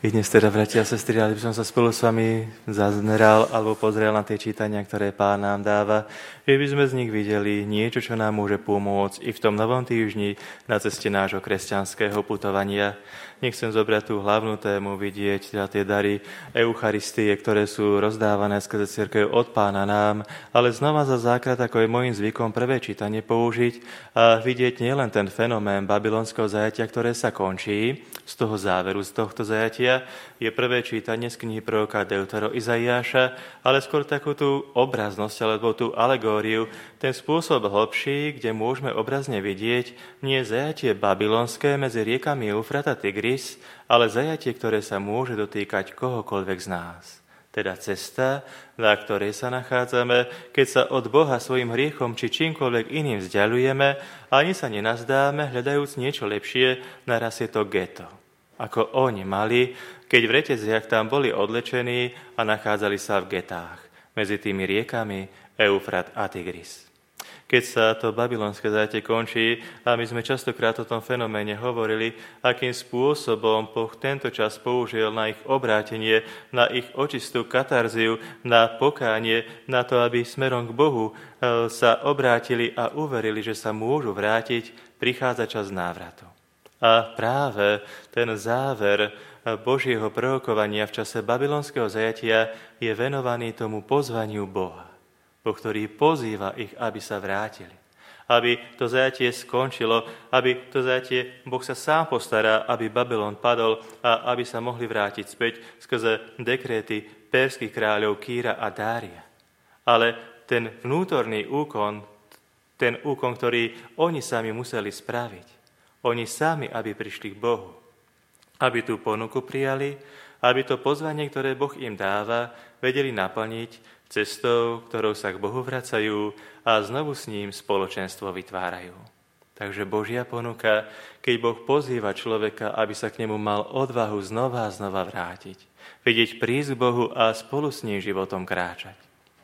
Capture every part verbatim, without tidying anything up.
I dnes teda, bratia a sestry, aby som sa spolu s vami zameral alebo pozrel na tie čítania, ktoré Pán nám dáva, že by sme z nich videli niečo, čo nám môže pomôcť i v tom novom týždni na ceste nášho kresťanského putovania. Nechcem zobrať tú hlavnú tému, vidieť teda tie dary Eucharistie, ktoré sú rozdávané skrze cirkev od Pána nám, ale znova za základ, ako je môjim zvykom, prvé čítanie použiť a vidieť nielen ten fenomén babylonského zajatia, ktoré sa končí z toho záveru, z tohto zajatia, je prvé čítanie z knihy proroka Deutero Izaiáša, ale skôr takú tú obraznosť alebo tú alegóriu, ten spôsob hlbší, kde môžeme obrazne vidieť nie zajatie babylonské medzi riekami Eufrat a Tigris, ale zajatie, ktoré sa môže dotýkať kohokoľvek z nás. Teda cesta, na ktorej sa nachádzame, keď sa od Boha svojim hriechom či čímkoľvek iným vzdialujeme, ani sa nenazdáme, hľadajúc niečo lepšie, naraz je to geto. Ako oni mali, keď v reteziach tam boli odlečení a nachádzali sa v getách, medzi tými riekami Eufrat a Tigris. Keď sa to babylonské zajatie končí, a my sme častokrát o tom fenoméne hovorili, akým spôsobom Boh tento čas použil na ich obrátenie, na ich očistú katarziu, na pokánie, na to, aby smerom k Bohu sa obrátili a uverili, že sa môžu vrátiť, prichádza čas návratu. A práve ten záver Božieho prorokovania v čase babylonského zajatia je venovaný tomu pozvaniu Boha. Boh, ktorý pozýva ich, aby sa vrátili. Aby to zajatie skončilo, aby to zajatie Boh sa sám postará, aby Babylon padol a aby sa mohli vrátiť späť skrze dekréty perských kráľov Kýra a Dária. Ale ten vnútorný úkon, ten úkon, ktorý oni sami museli spraviť, oni sami, aby prišli k Bohu, aby tú ponuku prijali, aby to pozvanie, ktoré Boh im dáva, vedeli naplniť cestou, ktorou sa k Bohu vracajú a znovu s ním spoločenstvo vytvárajú. Takže Božia ponuka, keď Boh pozýva človeka, aby sa k nemu mal odvahu znova a znova vrátiť, vidieť prísť k Bohu a spolu s ním životom kráčať.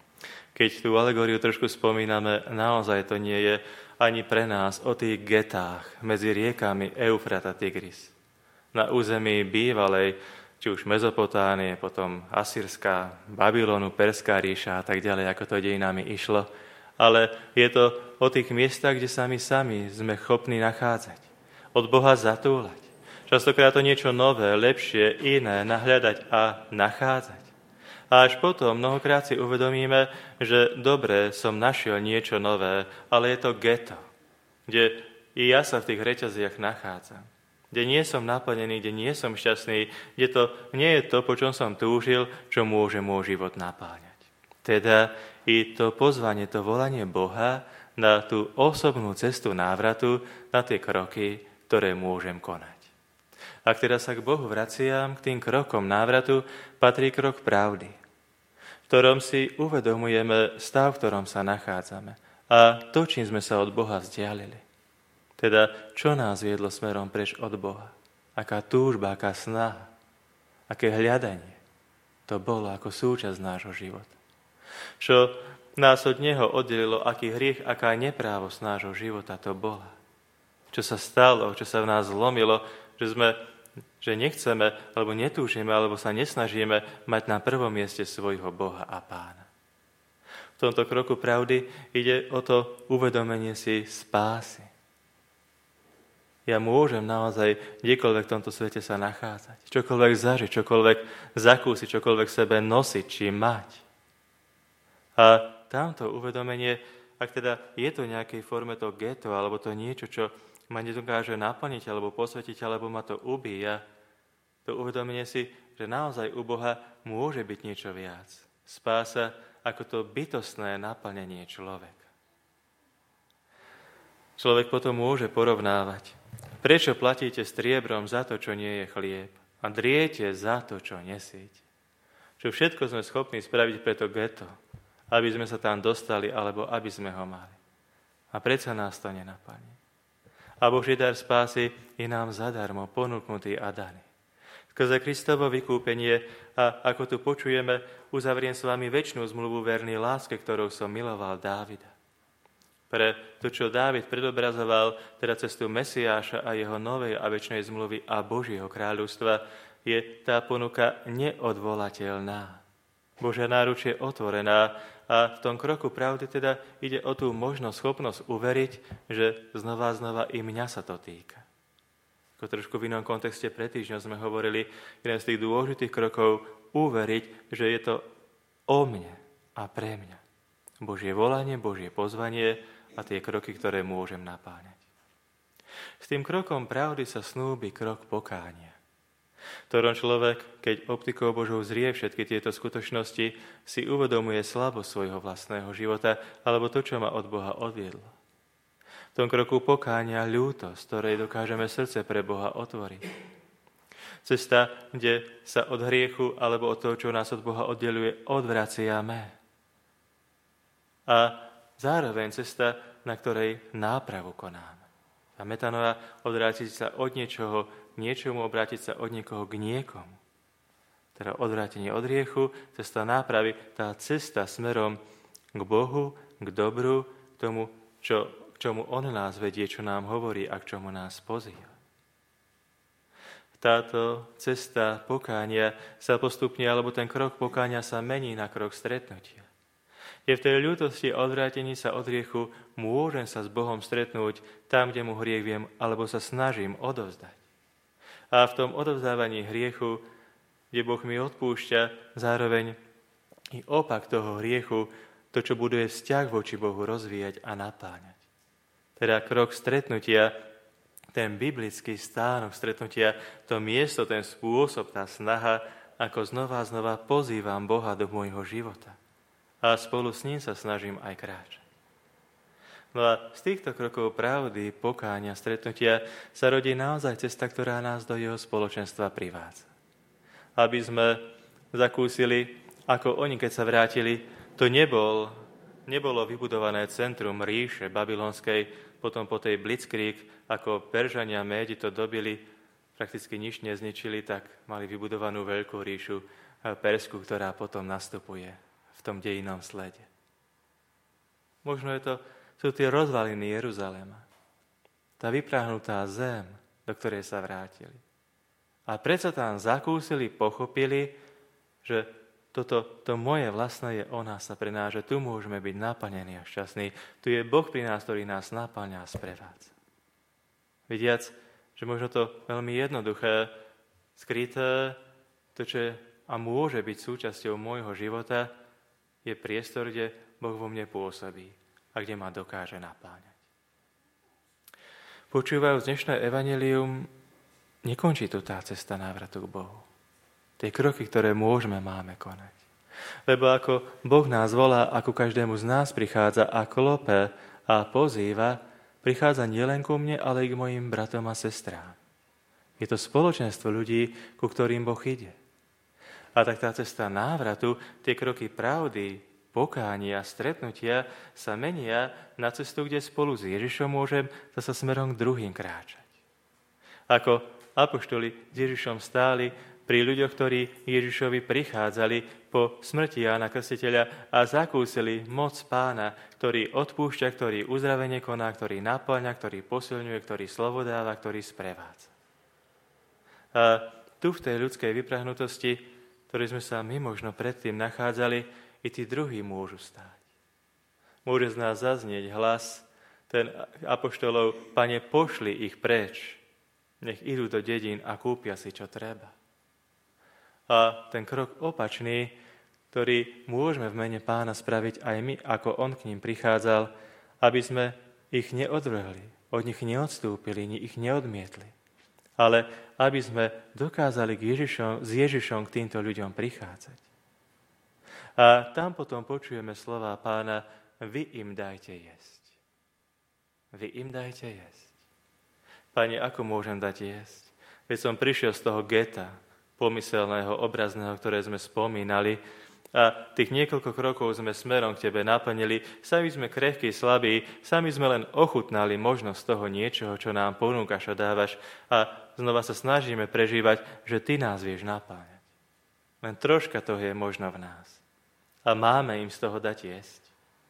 Keď tú alegóriu trošku spomíname, naozaj to nie je ani pre nás o tých getách medzi riekami Eufrat a Tigris. Na území bývalej, či už Mezopotámie, potom Asýrská, Babylonu, Perská ríša a tak ďalej, ako to dejinami išlo. Ale je to o tých miestach, kde sami sami sme schopní nachádzať. Od Boha zatúľať. Častokrát to niečo nové, lepšie, iné nahľadať a nachádzať. A až potom mnohokrát si uvedomíme, že dobre, som našiel niečo nové, ale je to geto, kde i ja sa v tých reťaziach nachádzam. Kde nie som naplnený, kde nie som šťastný, kde to nie je to, po čom som túžil, čo môže môj život napáňať. Teda i to pozvanie, to volanie Boha na tú osobnú cestu návratu, na tie kroky, ktoré môžem konať. Ak teda sa k Bohu vraciam, k tým krokom návratu, patrí krok pravdy, v ktorom si uvedomujeme stav, v ktorom sa nachádzame a to, čím sme sa od Boha vzdialili. Teda, čo nás viedlo smerom preč od Boha? Aká túžba, aká snaha, aké hľadanie to bolo ako súčasť nášho života. Čo nás od Neho oddelilo, aký hriech, aká neprávosť nášho života to bola. Čo sa stalo, čo sa v nás zlomilo, že sme že nechceme, alebo netúžime, alebo sa nesnažíme mať na prvom mieste svojho Boha a Pána. V tomto kroku pravdy ide o to uvedomenie si spásy. Ja môžem naozaj kdekoľvek v tomto svete sa nachádzať, čokoľvek zažiť, čokoľvek zakúsiť, čokoľvek sebe nosiť, či mať. A tamto uvedomenie, ak teda je to v nejakej forme to geto, alebo to niečo, čo ma nedokáže naplniť, alebo posvetiť, alebo ma to ubíja, to uvedomenie si, že naozaj u Boha môže byť niečo viac. Spása ako to bytostné naplnenie človeka. Človek potom môže porovnávať. Prečo platíte striebrom za to, čo nie je chlieb? A driete za to, čo nesíte? Čo všetko sme schopní spraviť pre to geto, aby sme sa tam dostali, alebo aby sme ho mali. A predsa nás to nenaplní. A Boží dar spásy je nám zadarmo ponúknutý a daný. Skrze Kristovo vykúpenie a ako tu počujeme, uzavriem s vami večnú zmluvu verný láske, ktorou som miloval Dávida. Pre to, čo Dávid predobrazoval, teda cestu Mesiáša a jeho novej a večnej zmluvy a Božieho kráľovstva, je tá ponuka neodvolateľná. Božia náruč je otvorená a v tom kroku pravdy teda ide o tú možnosť, schopnosť uveriť, že znova a znova i mňa sa to týka. Ako trošku v inom kontexte pred týždňom sme hovorili, jeden z tých dôležitých krokov uveriť, že je to o mne a pre mňa. Božie volanie, Božie pozvanie a tie kroky, ktoré môžem napáňať. S tým krokom pravdy sa snúbi krok pokánia. Ktorom človek, keď optikou Božou zrie všetky tieto skutočnosti, si uvedomuje slabosť svojho vlastného života alebo to, čo ma od Boha odviedlo. V tom kroku pokánia ľútosť, ktorej dokážeme srdce pre Boha otvoriť. Cesta, kde sa od hriechu alebo od toho, čo nás od Boha oddeluje, odvraciame. A zároveň cesta, na ktorej nápravu konáme. A metanoja odvrátiť sa od niečoho, niečomu obrátiť sa od niekoho k niekomu. Teda odvrátenie od hriechu, cesta nápravy, tá cesta smerom k Bohu, k dobru, k tomu, čo, k čomu On nás vedie, čo nám hovorí a k čomu nás pozýva. Táto cesta pokánia sa postupne, alebo ten krok pokánia sa mení na krok stretnutia. Je v tej ľútosti a odvrátení sa od hriechu môžem sa s Bohom stretnúť tam, kde mu hriech viem, alebo sa snažím odovzdať. A v tom odovzdávaní hriechu, kde Boh mi odpúšťa, zároveň i opak toho hriechu, to, čo buduje vzťah voči Bohu rozvíjať a napáňať. Teda krok stretnutia, ten biblický stánok stretnutia, to miesto, ten spôsob, tá snaha, ako znova a znova pozývam Boha do môjho života. A spolu s ním sa snažím aj kráčať. No a z týchto krokov pravdy, pokánia, stretnutia sa rodí naozaj cesta, ktorá nás do jeho spoločenstva privádza. Aby sme zakúsili, ako oni, keď sa vrátili, to nebol, nebolo vybudované centrum ríše babylonskej, potom po tej Blitzkrieg, ako Peržania Médi to dobili, prakticky nič nezničili, tak mali vybudovanú veľkú ríšu Persku, ktorá potom nastupuje v tom dejinnom slede. Možno je to, sú tie rozvaliny Jeruzalema. Tá vypráhnutá zem, do ktorej sa vrátili. A predsa tam zakúsili, pochopili, že toto, to moje vlastné je o nás a pre nás, že tu môžeme byť naplnení a šťastní. Tu je Boh pri nás, ktorý nás naplňa a sprevádza. Vidiac, že možno to veľmi jednoduché, skryté, to, čo je a môže byť súčasťou môjho života, je priestor, kde Boh vo mne pôsobí a kde ma dokáže napáňať. Počúvajúc dnešné evanjelium, nekončí tu tá cesta návratu k Bohu. Tie kroky, ktoré môžeme, máme konať. Lebo ako Boh nás volá, ako každému z nás prichádza a klope a pozýva, prichádza nielen ku mne, ale i k mojim bratom a sestrám. Je to spoločenstvo ľudí, ku ktorým Boh ide. A tak tá cesta návratu, tie kroky pravdy, pokánia, stretnutia sa menia na cestu, kde spolu s Ježišom môžem zasa smerom k druhým kráčať. Ako apoštoli s Ježišom stáli pri ľuďoch, ktorí Ježišovi prichádzali po smrti Jána Krstiteľa a zakúsili moc Pána, ktorý odpúšťa, ktorý uzdravenie koná, ktorý napĺňa, ktorý posilňuje, ktorý slovo dáva, ktorý sprevádza. A tu v tej ľudskej vyprahnutosti, ktorej sme sa my možno predtým nachádzali, i tí druhí môžu stáť. Môže z nás zaznieť hlas, ten apoštolov, Pane, pošli ich preč, nech idú do dedín a kúpia si, čo treba. A ten krok opačný, ktorý môžeme v mene Pána spraviť aj my, ako on k ním prichádzal, aby sme ich neodvrhli, od nich neodstúpili, ich neodmietli, ale aby sme dokázali k Ježišom, s Ježišom k týmto ľuďom prichádzať. A tam potom počujeme slova Pána, vy im dajte jesť. Vy im dajte jesť. Pane, ako môžem dať jesť? Veď som prišiel z toho geta, pomyselného, obrazného, ktoré sme spomínali, a tých niekoľko krokov sme smerom k Tebe naplnili, sami sme krehkí, slabí, sami sme len ochutnali možnosť toho niečoho, čo nám ponúkaš a dávaš, a znova sa snažíme prežívať, že Ty nás vieš napáňať. Len troška toho je možno v nás. A máme im z toho dať jesť.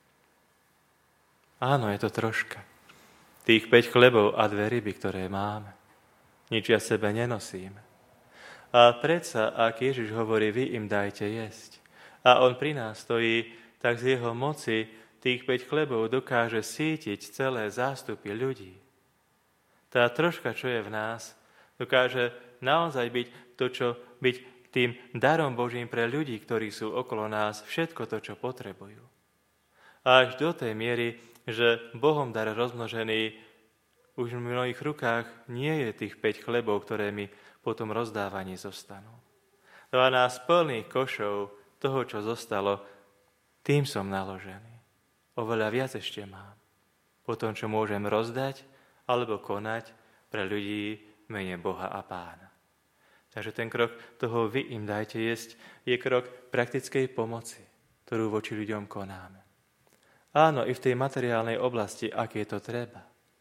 Áno, je to troška. Tých päť chlebov a dve ryby, ktoré máme. Nič ja sebe nenosíme. A predsa, ak Ježiš hovorí, vy im dajte jesť, a on pri nás stojí, tak z jeho moci tých päť chlebov dokáže sítiť celé zástupy ľudí. Tá troška, čo je v nás, dokáže naozaj byť to, čo byť tým darom Božím pre ľudí, ktorí sú okolo nás, všetko to, čo potrebujú. A až do tej miery, že Bohom dar rozmnožený už v mnohých rukách nie je tých päť chlebov, ktoré mi potom rozdávaní zostanú. dvanásť plných košov toho, čo zostalo, tým som naložený. Oveľa viac ešte mám. Po tom, čo môžem rozdať alebo konať pre ľudí v mene Boha a Pána. Takže ten krok toho vy im dajte jesť je krok praktickej pomoci, ktorú voči ľuďom konáme. Áno, i v tej materiálnej oblasti, ak je to treba.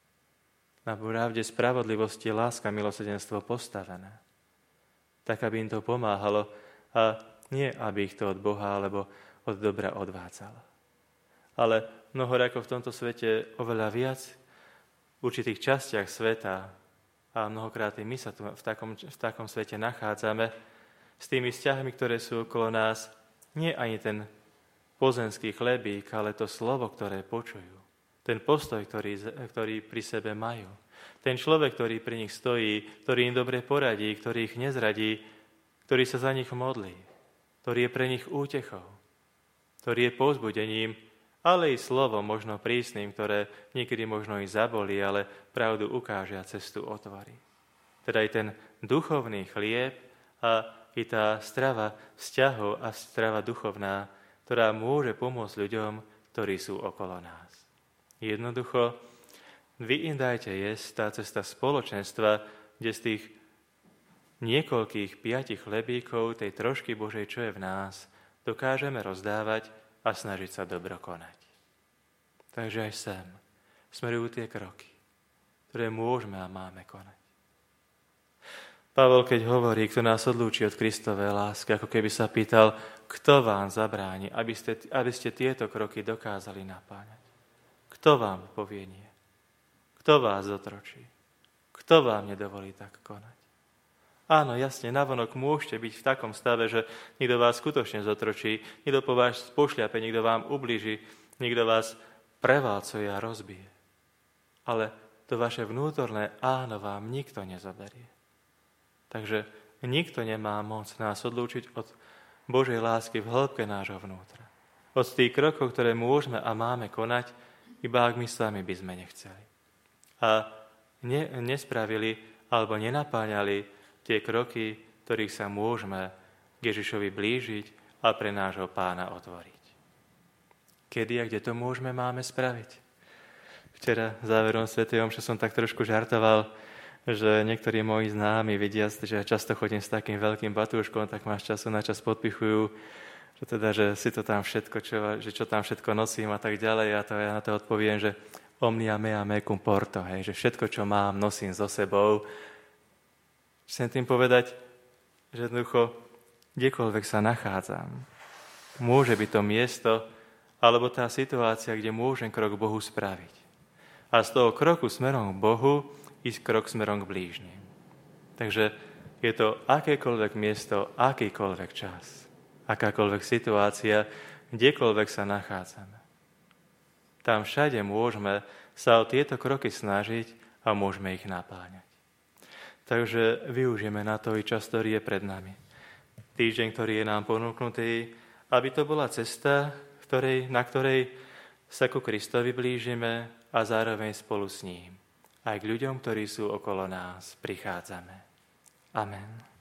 Na pravde spravodlivosti, láska, milosrdenstvo postavené. Tak, aby im to pomáhalo a nie, aby ich to od Boha alebo od dobra odvádzalo. Ale mnoho ako v tomto svete oveľa viac v určitých častiach sveta a mnohokrát my sa tu v takom, v takom svete nachádzame s tými vzťahmi, ktoré sú okolo nás, nie ani ten pozemský chlebík, ale to slovo, ktoré počujú. Ten postoj, ktorý, ktorý pri sebe majú. Ten človek, ktorý pri nich stojí, ktorý im dobre poradí, ktorý ich nezradí, ktorý sa za nich modlí, ktorý je pre nich útechou, ktorý je povzbudením, ale i slovo možno prísnym, ktoré niekedy možno i zabolí, ale pravdu ukáže a cestu otvorí. Teda aj ten duchovný chlieb a i tá strava vzťahov a strava duchovná, ktorá môže pomôcť ľuďom, ktorí sú okolo nás. Jednoducho, vy im dajte jesť, tá cesta spoločenstva, kde z tých niekoľkých piatich chlebíkov, tej trošky Božej, čo je v nás, dokážeme rozdávať a snažiť sa dobro konať. Takže aj sem smerujú tie kroky, ktoré môžeme a máme konať. Pavol, keď hovorí, kto nás odlúči od Kristovej lásky, ako keby sa pýtal, kto vám zabráni, aby ste, aby ste tieto kroky dokázali napáňať. Kto vám povie nie? Kto vás zotročí? Kto vám nedovolí tak konať? Áno, jasne, navonok môžete byť v takom stave, že niekto vás skutočne zotročí, niekto po vás pošľape, niekto vám ublíži, niekto vás prevalcuje a rozbije. Ale to vaše vnútorné áno vám nikto nezoberie. Takže nikto nemá moc nás odlúčiť od Božej lásky v hĺbke nášho vnútra. Od tých krokov, ktoré môžeme a máme konať, iba ak my sami by sme nechceli. A ne, nespravili alebo nenapáňali tie kroky, ktorých sa môžeme k Ježišovi blížiť a pre nášho Pána otvoriť. Kedy a kde to môžeme, máme spraviť? Včera záverom svätej omše som tak trošku žartoval, že niektorí moji známi vidia, že často chodím s takým veľkým batúškom, tak ma z času na čas podpichujú, že teda, že si to tam všetko, čo, že čo tam všetko nosím a tak ďalej. A to ja na to odpoviem, že omnia mea mecum porto, hej, že všetko, čo mám, nosím so sebou. Chcem tým povedať, že jednoducho, kdekoľvek sa nachádzam, môže byť to miesto, alebo tá situácia, kde môžem krok k Bohu spraviť. A z toho kroku smerom k Bohu ísť krok smerom k blížnym. Takže je to akékoľvek miesto, akýkoľvek čas, akákoľvek situácia, kdekoľvek sa nachádzame. Tam všade môžeme sa o tieto kroky snažiť a môžeme ich napáňať. Takže využijeme na to i čas, ktorý je pred nami. Týždeň, ktorý je nám ponúknutý, aby to bola cesta, ktorej, na ktorej sa ku Kristovi blížime a zároveň spolu s ním. Aj k ľuďom, ktorí sú okolo nás, prichádzame. Amen.